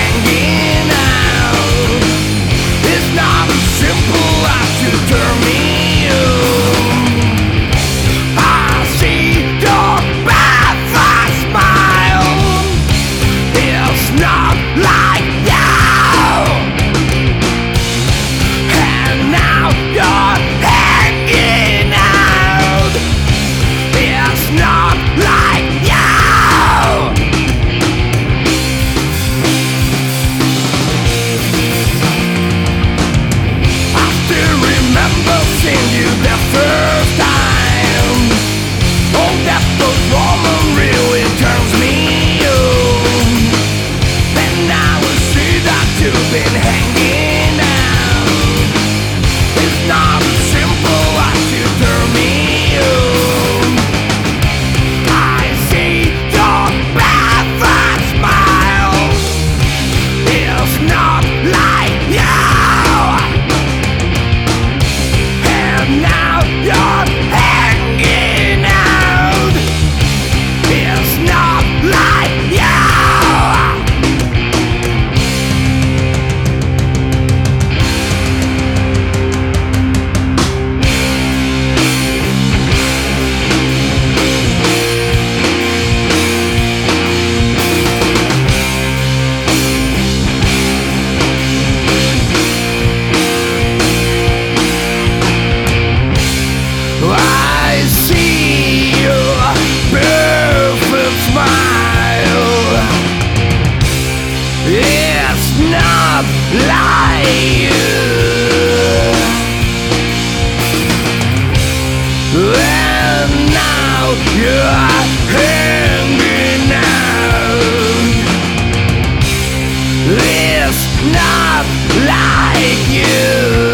hanging out. It's not as simple as to turn me on. I see your bad smile. It's not like you. And now you're hanging out. It's not like you. I still remember seeing you the first time. Oh, that those woman really turns me on. And I will see that you've been hanging out. It's not as simple as you turn me on. I see your bad smile. It's not like you. And now you're hanging out. It's not like you. I see your perfect smile. It's not like you. And now you're hanging out. It's not like you.